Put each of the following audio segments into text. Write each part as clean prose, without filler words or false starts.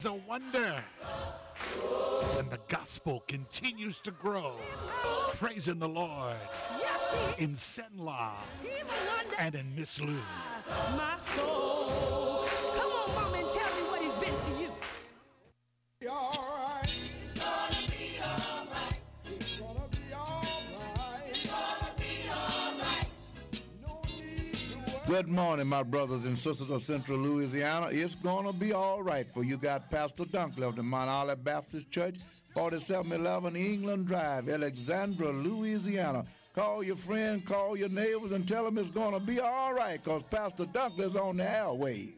A wonder. And the gospel continues to grow. Praising the Lord in Senla and in Miss Lou. My soul. Come on, mom, and tell me what he's been to you. Be all right. It's gonna be all right. It's gonna be all right. It's gonna be all right. No need to worry. Good morning, my brothers and sisters of Central Louisiana. It's going to be all right for you. Got Pastor Dunkley of the Mount Olive Baptist Church, 4711 England Drive, Alexandria, Louisiana. Call your friend, call your neighbors, and tell them it's going to be all right because Pastor Dunkley is on the airwaves.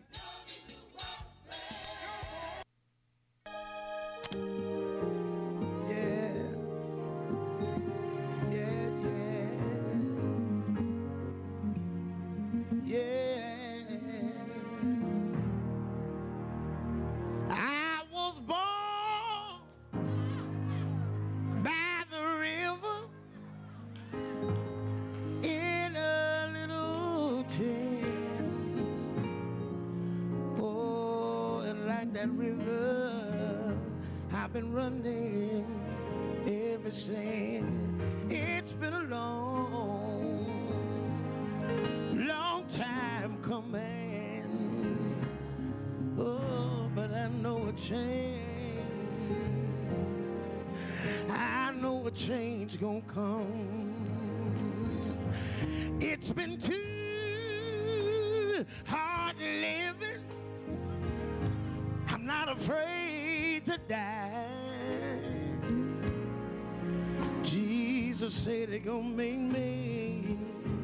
I was born by the river in a little town. Oh, and like that river, I've been running ever since. It's been a long time coming. Oh, but I know a change. I know a change gonna come. It's been too hard living. I'm not afraid to die. Jesus said they're gonna make me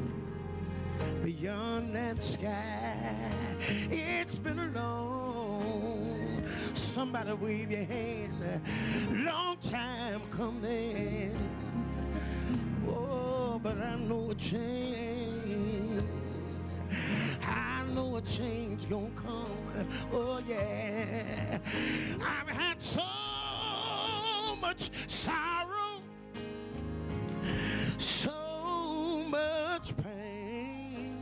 beyond that sky. It's been a long, somebody wave your hand, long time coming. Oh, but I know a change. I know a change gonna come. Oh yeah. I've had so much sorrow, so much pain.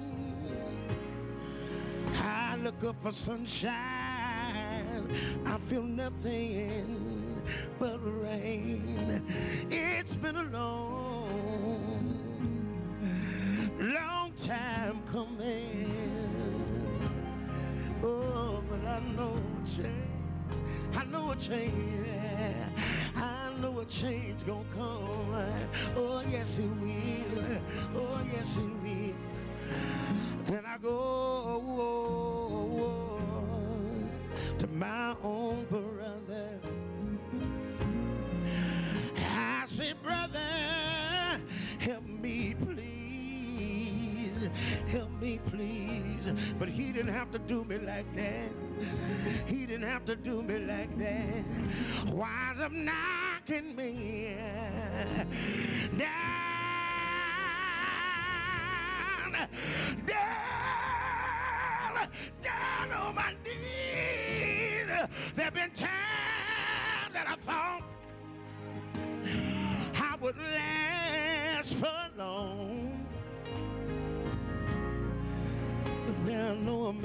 I look up for sunshine, I feel nothing but rain. It's been a long time coming. Oh, but I know a change. I know a change. I know a change gonna come. Oh, yes, it will. Oh, yes, it will. Then I go to my own brother. I say, brother, help me, please. Help me, please. But he didn't have to do me like that. He didn't have to do me like that. Wind up knocking me down. Down on my knees. There've been times that I thought I wouldn't last for long, but now I know I'm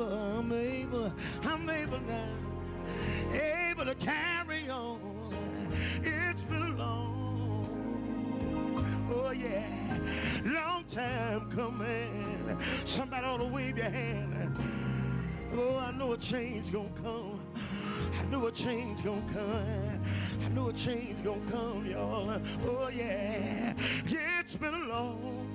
able now, able to carry on. It's been long, oh yeah, long time coming. Somebody ought to wave your hand. Oh, I know a change gonna come. I know a change gonna come. I know a change gonna come, y'all. Oh yeah, yeah, it's been a long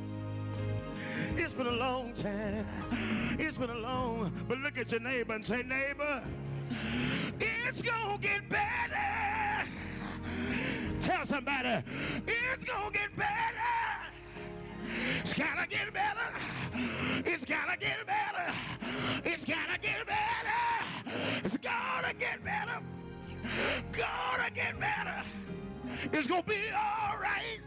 time. It's been a long, but look at your neighbor and say, neighbor, it's gonna get better. Tell somebody, it's gonna get better. It's gotta get better. It's gotta get better. It's gotta get better. It's gonna get better. Gonna get better. It's gonna be all right.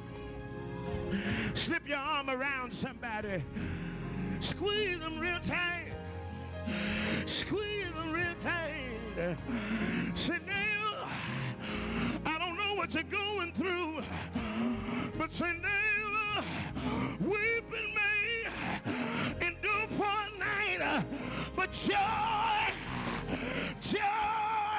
Slip your arm around somebody. Squeeze them real tight. Squeeze them real tight. Say, neighbor, I don't know what you're going through, but say, neighbor, weeping may endure for a night, but joy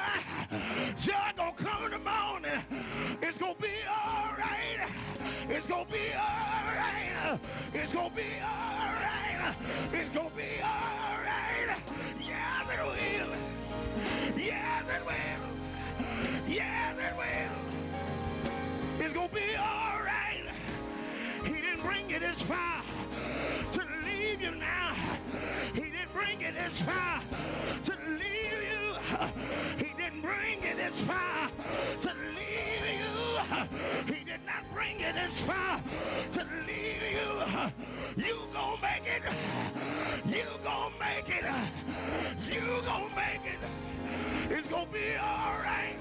Joy gonna come in the morning. It's gonna be all right. It's gonna be all right. It's gonna be all right. It's gonna be all right. Yes, it will. Yes, it will. Yes, it will. It's gonna be all right. He didn't bring you this far to leave you now. He didn't bring you this far to leave you. He didn't bring you this far to leave you. He did not bring you this far to leave you. You gonna make it. You gonna make it. You gonna make it. It's gonna be all right.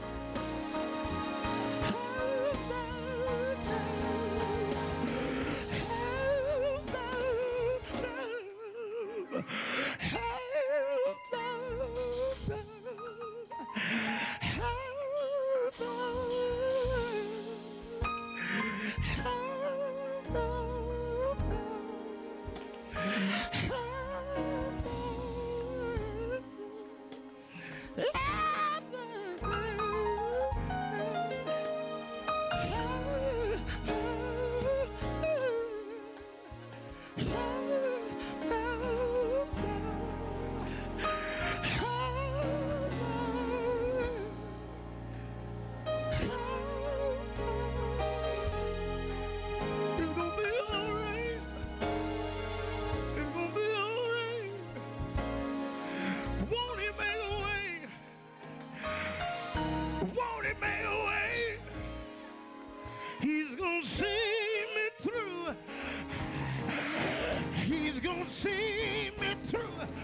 See me through.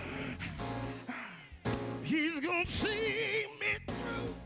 He's gonna see me through.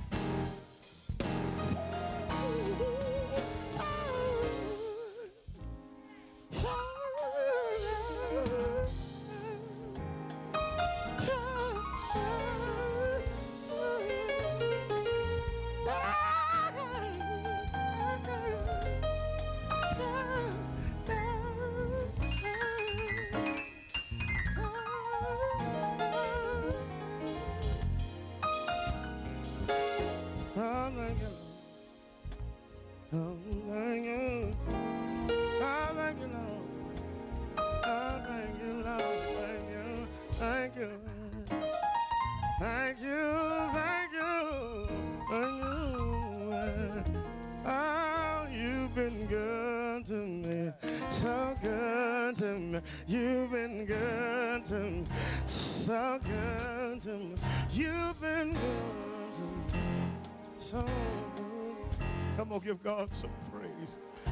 You've been good to me, so good to me. You've been good to me, so good. Come on, give God some praise.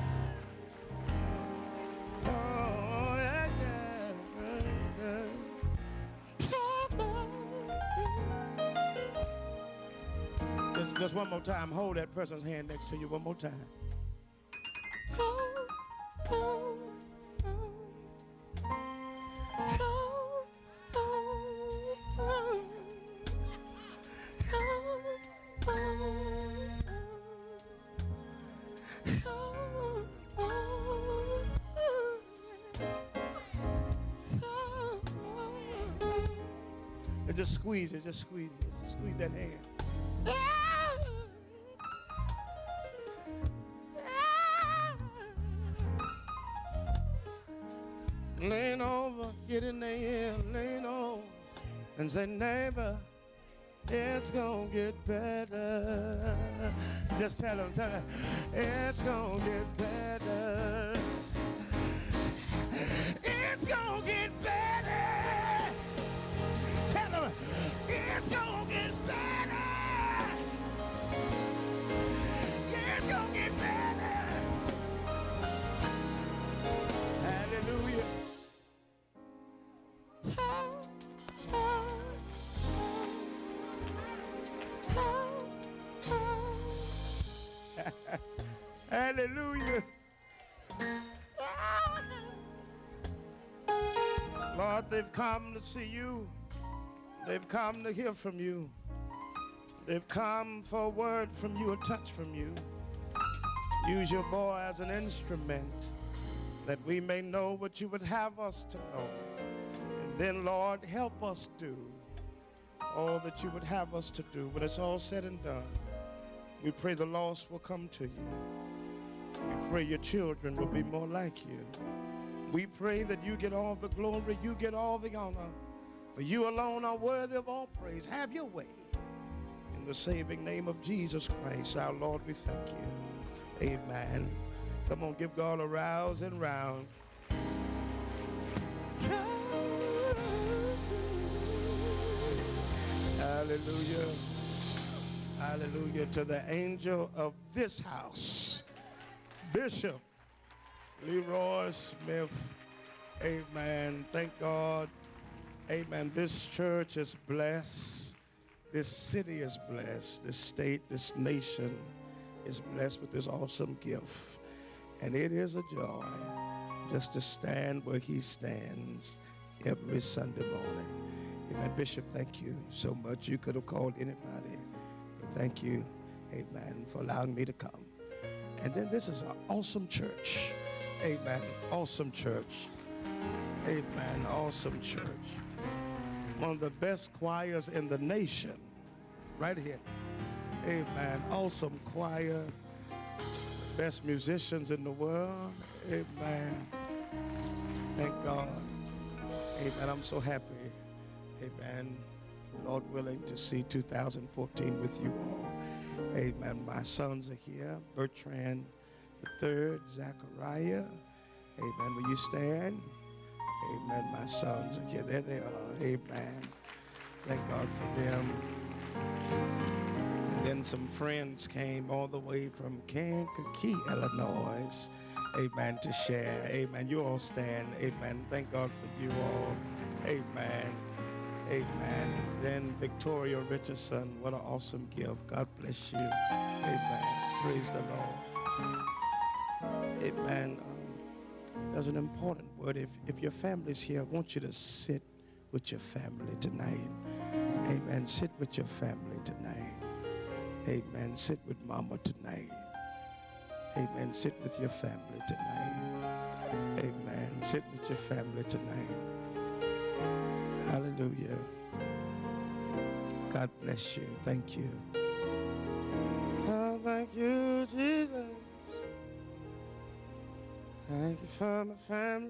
Oh, yeah, yeah, yeah. Just one more time. Hold that person's hand next to you one more time. Just squeeze it, just squeeze it, just squeeze that hand. Lean over, get in there, lean on, and say, neighbor, it's gonna get better. Just tell him, it's gonna get better. It's gonna get better. It's gonna get better. It's gonna get better. Hallelujah. Hallelujah. Lord, they've come to see you. They've come to hear from you. They've come for a word from you, a touch from you. Use your boy as an instrument that we may know what you would have us to know. And then, Lord, help us do all that you would have us to do. When it's all said and done, we pray the lost will come to you. We pray your children will be more like you. We pray that you get all the glory, you get all the honor. For you alone are worthy of all praise. Have your way. In the saving name of Jesus Christ, our Lord, we thank you. Amen. Come on, give God a rouse and round. Hallelujah. Hallelujah to the angel of this house, Bishop Leroy Smith. Amen. Thank God. Amen. This church is blessed. This city is blessed. This state, this nation is blessed with this awesome gift. And it is a joy just to stand where he stands every Sunday morning. Amen. Bishop, thank you so much. You could have called anybody, but thank you, amen, for allowing me to come. And then this is an awesome church. Amen. Awesome church. Amen. Awesome church. One of the best choirs in the nation. Right here. Amen. Awesome choir. Best musicians in the world. Amen. Thank God. Amen. I'm so happy. Amen. Lord willing to see 2014 with you all. Amen. My sons are here. Bertrand III, Zachariah. Amen. Will you stand? Amen. My sons are here. There they are. Amen. Thank God for them. And then some friends came all the way from Kankakee, Illinois. Amen. To share. Amen. You all stand. Amen. Thank God for you all. Amen. Amen. Then Victoria Richardson, what an awesome gift. God bless you. Amen. Praise the Lord. Amen. There's an important word. If your family's here, I want you to sit with your family tonight. Amen. Sit with your family tonight. Amen. Sit with mama tonight. Amen. Sit with your family tonight. Amen. Sit with your family tonight. Hallelujah. God bless you. Thank you. Oh, thank you, Jesus. Thank you for my family.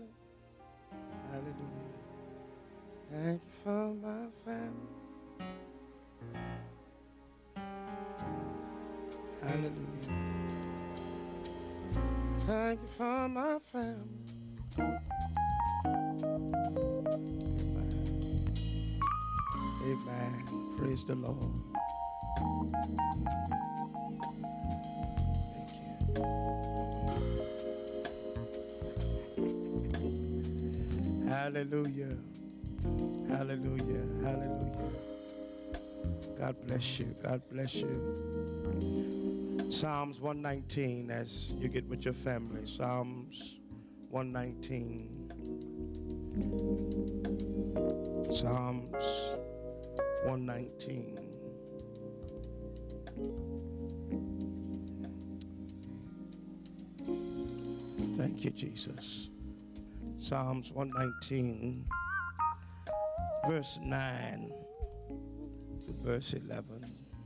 Hallelujah. Thank you for my family. Hallelujah. Thank you for my family. Amen. Praise the Lord. Thank you. Hallelujah. Hallelujah. Hallelujah. God bless you. God bless you. Psalms 119 as you get with your family. Psalms 119. Psalms 119. Thank you, Jesus. Psalms 119, verse 9 to verse 11.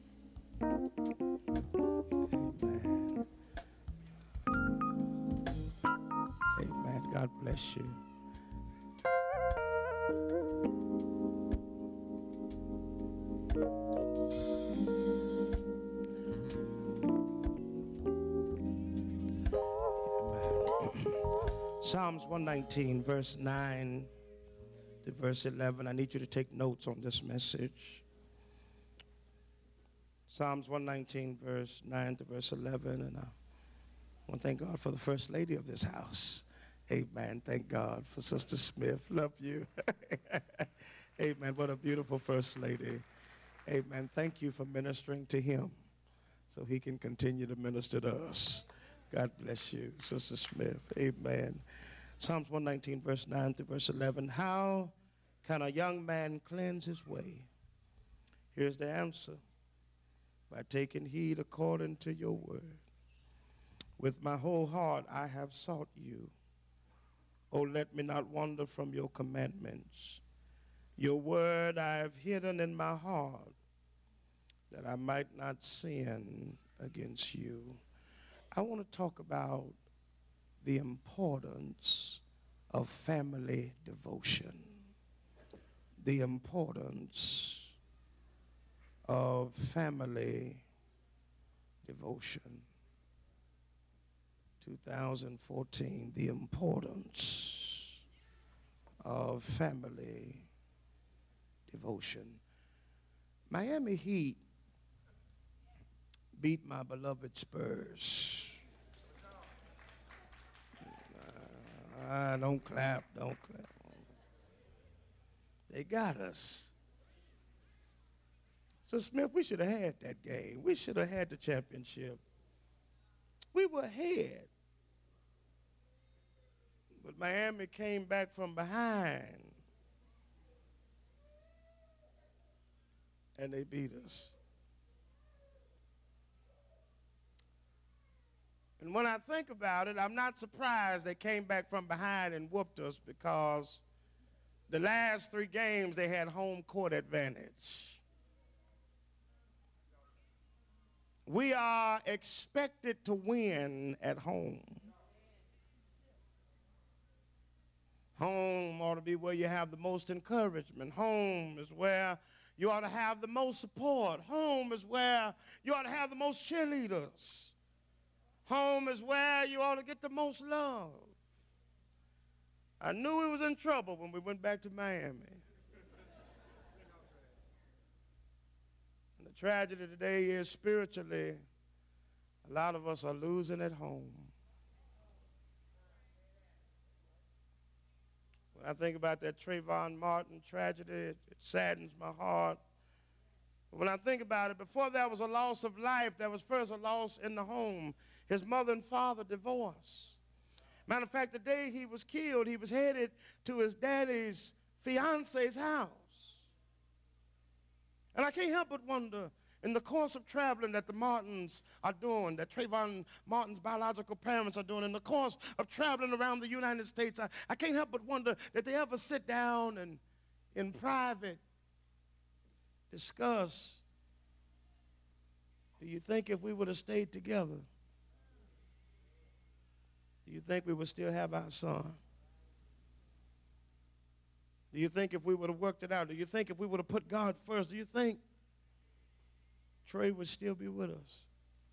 Amen. Amen. God bless you. Psalms 119, verse 9 to verse 11. I need you to take notes on this message. Psalms 119, verse 9 to verse 11. And I want to thank God for the first lady of this house. Amen. Thank God for Sister Smith. Love you. Amen. What a beautiful first lady. Amen. Thank you for ministering to him so he can continue to minister to us. God bless you, Sister Smith. Amen. Psalms 119, verse 9 to verse 11. How can a young man cleanse his way? Here's the answer. By taking heed according to your word. With my whole heart I have sought you. Oh, let me not wander from your commandments. Your word I have hidden in my heart that I might not sin against you. I want to talk about the importance of family devotion. The importance of family devotion. 2014, the importance of family devotion. Miami Heat beat my beloved Spurs. Don't clap, don't clap. They got us. So Smith, we should have had that game. We should have had the championship. We were ahead. But Miami came back from behind. And they beat us. And when I think about it, I'm not surprised they came back from behind and whooped us, because the last 3 games they had home court advantage. We are expected to win at home. Home ought to be where you have the most encouragement. Home is where you ought to have the most support. Home is where you ought to have the most cheerleaders. Home is where you ought to get the most love. I knew we was in trouble when we went back to Miami. And the tragedy today is, spiritually, a lot of us are losing at home. When I think about that Trayvon Martin tragedy, it saddens my heart. When I think about it, before there was a loss of life, there was first a loss in the home. His mother and father divorced. Matter of fact, the day he was killed, he was headed to his daddy's fiance's house. And I can't help but wonder, in the course of traveling that the Martins are doing, that Trayvon Martin's biological parents are doing, in the course of traveling around the United States, I can't help but wonder, did they ever sit down and in private discuss, do you think if we would have stayed together, do you think we would still have our son? Do you think if we would have worked it out, do you think if we would have put God first, do you think Trey would still be with us?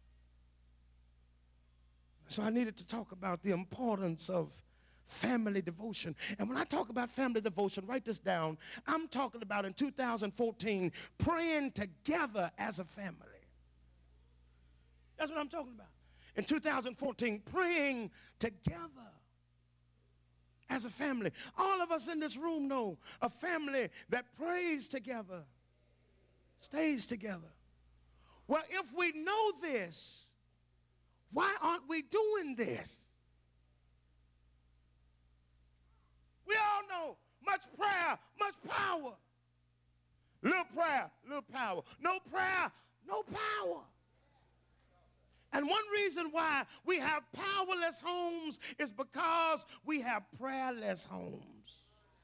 So I needed to talk about the importance of family devotion. And when I talk about family devotion, write this down. I'm talking about in 2014, praying together as a family. That's what I'm talking about. In 2014, praying together as a family. All of us in this room know a family that prays together, stays together. Well, if we know this, why aren't we doing this? We all know much prayer, much power. Little prayer, little power. No prayer, no power. And one reason why we have powerless homes is because we have prayerless homes.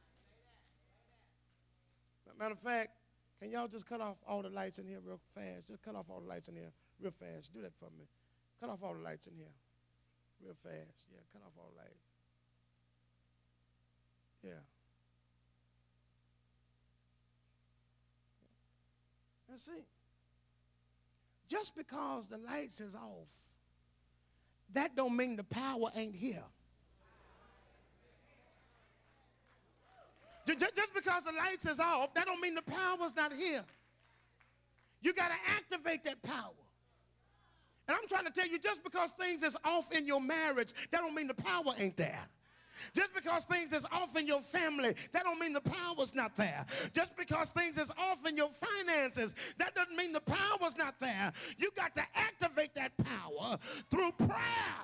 Matter of fact, can y'all just cut off all the lights in here real fast? Just cut off all the lights in here real fast. Do that for me. Cut off all the lights in here real fast. Yeah, cut off all the lights. Yeah. Let's see. Just because the lights is off, that don't mean the power ain't here. Just because the lights is off, that don't mean the power's not here. You got to activate that power. And I'm trying to tell you, just because things is off in your marriage, that don't mean the power ain't there. Just because things is off in your family, that don't mean the power's not there. Just because things is off in your finances, that doesn't mean the power's not there. You got to activate that power through prayer.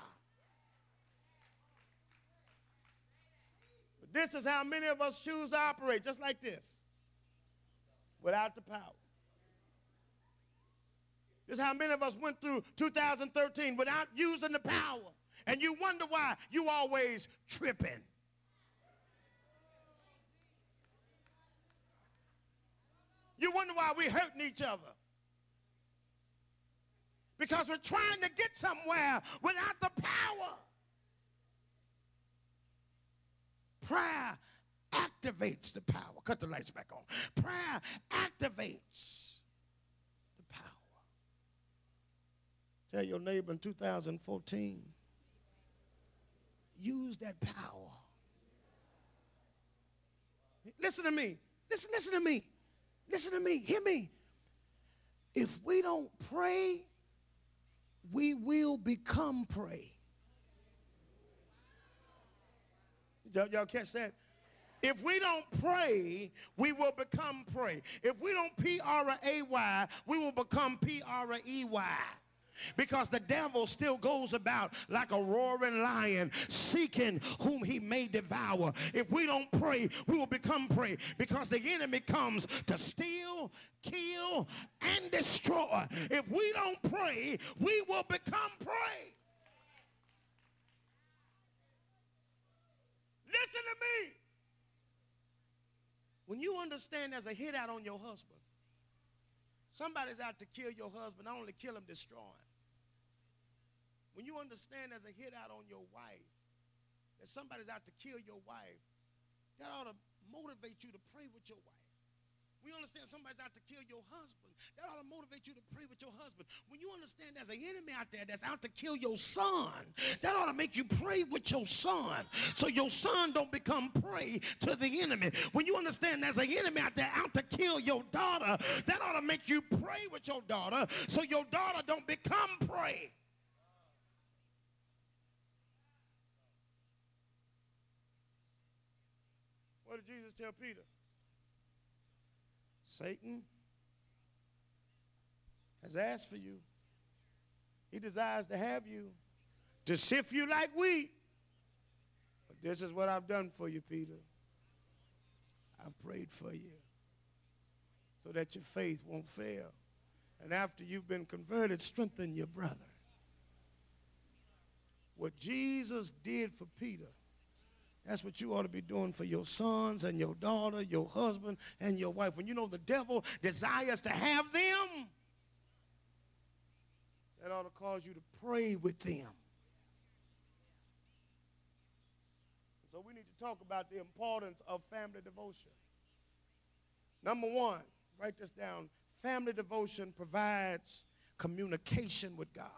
But this is how many of us choose to operate, just like this, without the power. This is how many of us went through 2013 without using the power. And you wonder why you always tripping. You wonder why we're hurting each other. Because we're trying to get somewhere without the power. Prayer activates the power. Cut the lights back on. Prayer activates the power. Tell your neighbor in 2014, use that power. Listen to me. Listen to me. Listen to me. Hear me. If we don't pray, we will become prey. Y'all catch that? If we don't pray, we will become prey. If we don't P-R-A-Y, we will become P-R-E-Y. Because the devil still goes about like a roaring lion, seeking whom he may devour. If we don't pray, we will become prey. Because the enemy comes to steal, kill, and destroy. If we don't pray, we will become prey. Listen to me. When you understand there's a hit out on your husband, somebody's out to kill your husband, not only kill him, destroy him. When you understand there's a hit out on your wife, that somebody's out to kill your wife, that ought to motivate you to pray with your wife. When you understand somebody's out to kill your husband, that ought to motivate you to pray with your husband. When you understand there's an enemy out there that's out to kill your son, that ought to make you pray with your son so your son don't become prey to the enemy. When you understand there's an enemy out there out to kill your daughter, that ought to make you pray with your daughter so your daughter don't become prey. What did Jesus tell Peter? Satan has asked for you. He desires to have you, to sift you like wheat. But this is what I've done for you, Peter. I've prayed for you so that your faith won't fail. And after you've been converted, strengthen your brother. What Jesus did for Peter, that's what you ought to be doing for your sons and your daughter, your husband and your wife. When you know the devil desires to have them, that ought to cause you to pray with them. So we need to talk about the importance of family devotion. Number one, write this down. Family devotion provides communication with God.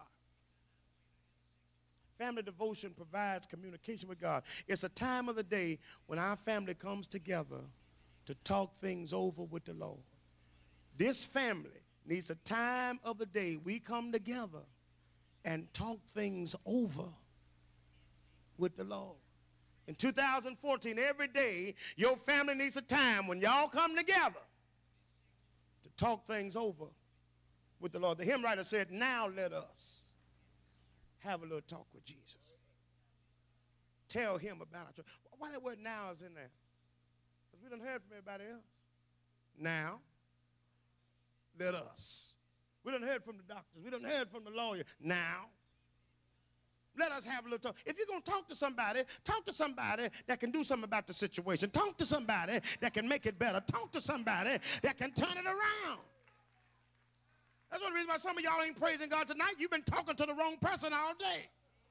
Family devotion provides communication with God. It's a time of the day when our family comes together to talk things over with the Lord. This family needs a time of the day we come together and talk things over with the Lord. In 2014, every day, your family needs a time when y'all come together to talk things over with the Lord. The hymn writer said, now let us have a little talk with Jesus. Tell him about our church. Why that word now is in there? Because we done heard from everybody else. Now, let us. We done heard from the doctors. We done heard from the lawyer. Now, let us have a little talk. If you're going to talk to somebody that can do something about the situation. Talk to somebody that can make it better. Talk to somebody that can turn it around. That's one reason why some of y'all ain't praising God tonight. You've been talking to the wrong person all day.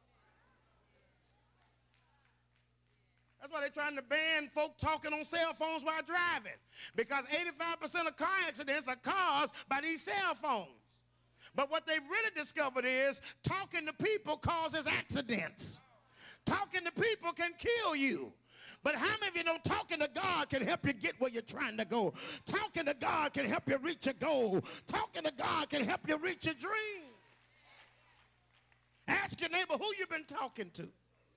That's why they're trying to ban folk talking on cell phones while driving. Because 85% of car accidents are caused by these cell phones. But what they've really discovered is talking to people causes accidents. Talking to people can kill you. But how many of you know talking to God can help you get where you're trying to go? Talking to God can help you reach a goal. Talking to God can help you reach a dream. Ask your neighbor who you've been talking to.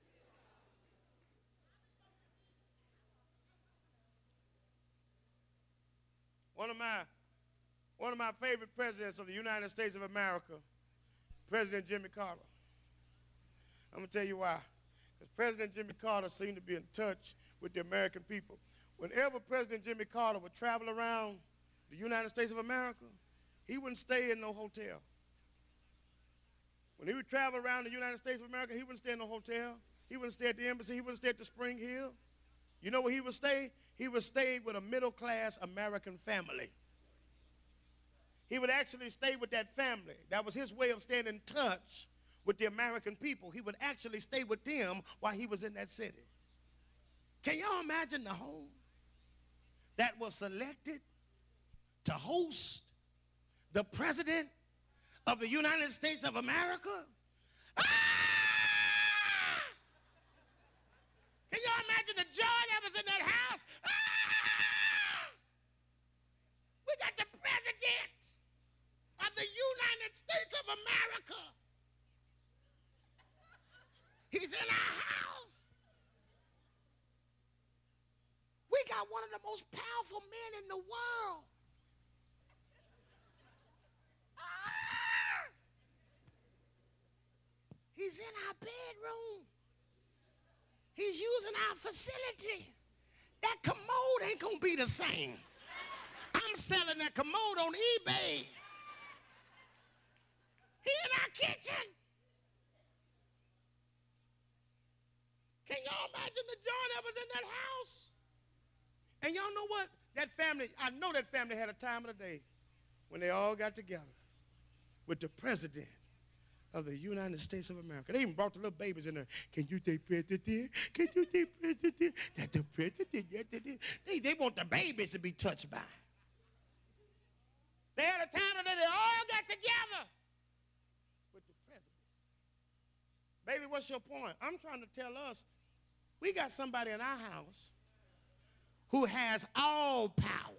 One of my favorite presidents of the United States of America, President Jimmy Carter. I'm going to tell you why. Because President Jimmy Carter seemed to be in touch with the American people. Whenever President Jimmy Carter would travel around the United States of America, he wouldn't stay in no hotel. When he would travel around the United States of America, he wouldn't stay in no hotel. He wouldn't stay at the embassy. He wouldn't stay at the Spring Hill. You know where he would stay? He would stay with a middle-class American family. He would actually stay with that family. That was his way of staying in touch with the American people. He would actually stay with them while he was in that city. Can y'all imagine the home that was selected to host the President of the United States of America? Ah! Can y'all imagine the joy that was in that house? Ah! We got the President of the United States of America. He's in our house. We got one of the most powerful men in the world. Ah! He's in our bedroom. He's using our facility. That commode ain't gonna be the same. I'm selling that commode on eBay. He in our kitchen. Can y'all imagine the joy that was in that house? And y'all know what? That family, I know that family had a time of the day when they all got together with the President of the United States of America. They even brought the little babies in there. Can you take President? Can you take President? That the President? They want the babies to be touched by. They had a time of the day they all got together with the President. Baby, what's your point? I'm trying to tell us we got somebody in our house who has all power,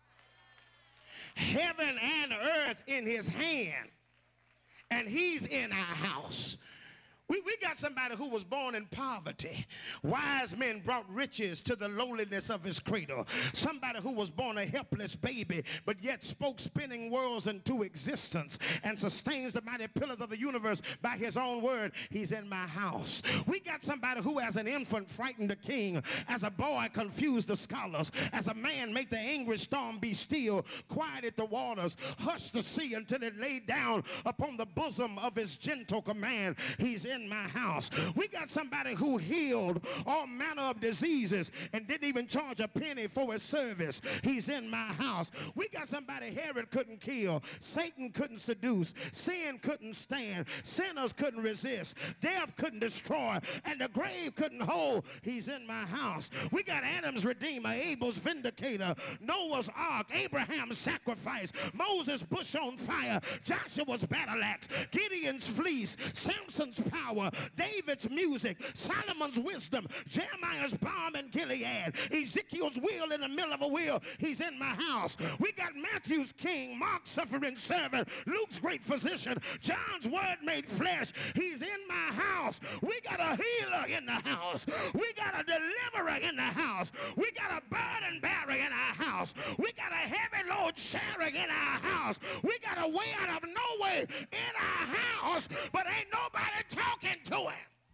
heaven and earth in his hand, and he's in our house. We got somebody who was born in poverty. Wise men brought riches to the lowliness of his cradle. Somebody who was born a helpless baby, but yet spoke spinning worlds into existence and sustains the mighty pillars of the universe by his own word. He's in my house. We got somebody who as an infant frightened the king, as a boy confused the scholars, as a man made the angry storm be still, quieted the waters, hushed the sea until it laid down upon the bosom of his gentle command. He's in my house. We got somebody who healed all manner of diseases and didn't even charge a penny for his service. He's in my house. We got somebody Herod couldn't kill, Satan couldn't seduce, sin couldn't stand, sinners couldn't resist, death couldn't destroy, and the grave couldn't hold. He's in my house. We got Adam's redeemer, Abel's vindicator, Noah's ark, Abraham's sacrifice, Moses' bush on fire, Joshua's battle axe, Gideon's fleece, Samson's power, David's music, Solomon's wisdom, Jeremiah's balm in Gilead, Ezekiel's wheel in the middle of a wheel. He's in my house. We got Matthew's king, Mark's suffering servant, Luke's great physician, John's word made flesh. He's in my house. We got a healer in the house. We got a deliverer in the house. We got a burden bearer in our house. We got a heavy load sharing in our house. We got a way out of no way in our house, but ain't nobody talking to him.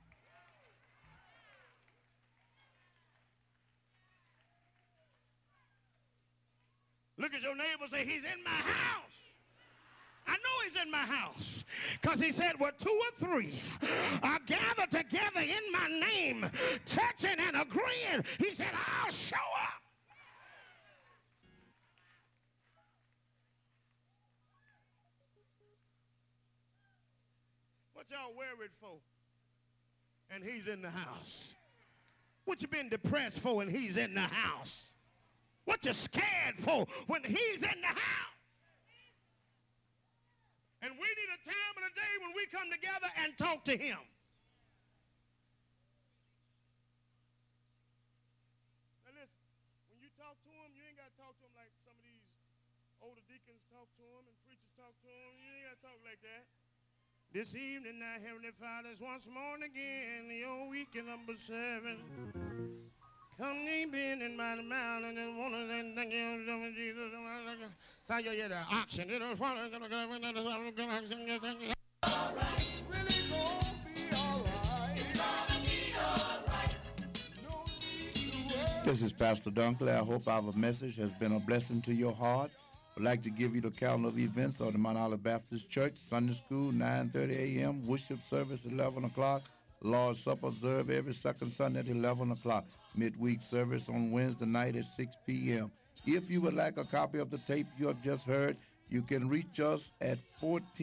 Look at your neighbor and say, he's in my house. I know he's in my house because he said, where two or three are gathered together in my name, touching and agreeing, he said, I'll show up. What y'all worried for? And he's in the house. What you been depressed for and he's in the house? What you scared for when he's in the house? And we need a time of the day when we come together and talk to him. Now listen, when you talk to him, you ain't got to talk to him like some of these older deacons talk to him and preachers talk to him. You ain't got to talk like that. This evening, our Heavenly Father is once more and again, your weekend number 7. Come deep in by the mountain and one of them, thank you, Jesus. So you hear the auction. All right. Really gonna be all right. It's gonna be all right. No need to worry. This is Pastor Dunkley. I hope our message has been a blessing to your heart. I'd like to give you the calendar of events of the Mount Olive Baptist Church. Sunday school, 9:30 a.m. Worship service, 11 o'clock. Lord's Supper observed every second Sunday at 11 o'clock. Midweek service on Wednesday night at 6 p.m. If you would like a copy of the tape you have just heard, You can reach us at 14